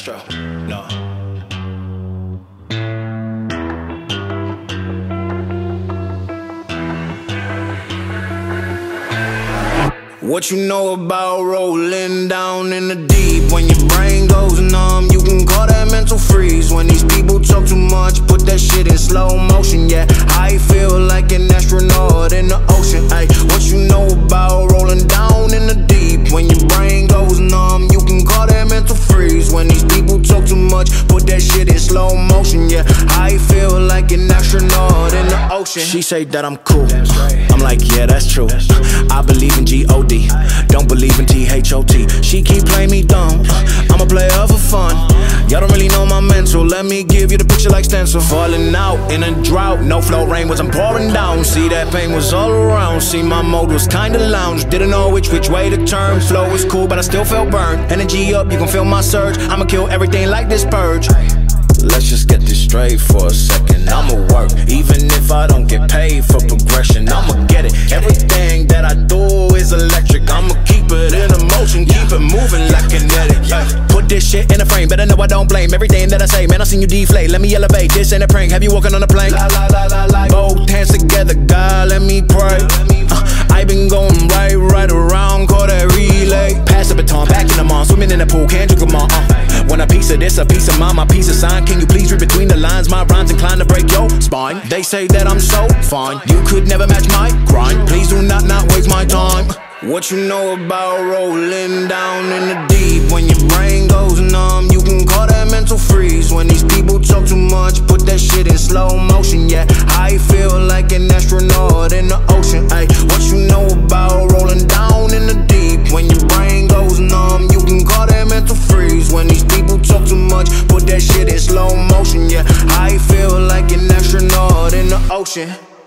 Astro, no. What you know about rolling down in the deep? When your brain goes numb, you can call that mental freeze. When these people talk too much, put that shit in slow motion. Yeah, I feel like an astronaut in the ocean. Ay, what you know about rolling down in the deep? When your brain goes numb, you can call that mental freeze. When these people talk too much, put that shit in slow motion. Yeah, I feel like an astronaut in the ocean. She say that I'm cool, I'm like, yeah, that's true. I believe in G-O-D, don't believe in T-H-O-T. She keep playing me dumb, I'm a player for fun. Y'all don't really know my mental, let me give you the picture like stencil. Falling out in a drought, no flow, rain wasn't pouring down. See, that pain was all around, see, my mode was kinda lounge. Didn't know which way to turn, flow was cool but I still felt burned. Energy up, you can feel my surge, I'ma kill everything like this purge. Let's just get this straight for a second. I'ma work, even if I don't get paid for progression. I'ma get it, everything that I do is electric. I'ma keep it in motion, keep it moving like kinetic. Put this shit in a frame, better know I don't blame everything that I say. Man, I seen you deflate, let me elevate. This ain't a prank, have you walking on a plane? Both hands together, God, let me pray. I been going right around, call that relay. Pass the baton, back in the mall, swimming in the pool, can't drink them all. Want a piece of this, a piece of mine, my piece of sign. Can you please read between the lines? My rhymes inclined to break your spine. They say that I'm so fine, you could never match my grind. Please do not waste my time. What you know about rolling down in the deep? When your brain goes numb, you can call that mental freeze. When these people talk too much, put that shit in slow motion. Yeah, I feel like an astronaut in the ocean. Ay, what you know about rolling down in the deep? When your brain goes numb, you can call that mental freeze. When these people talk too much, put that shit in slow motion. Yeah, I feel like an astronaut in the ocean.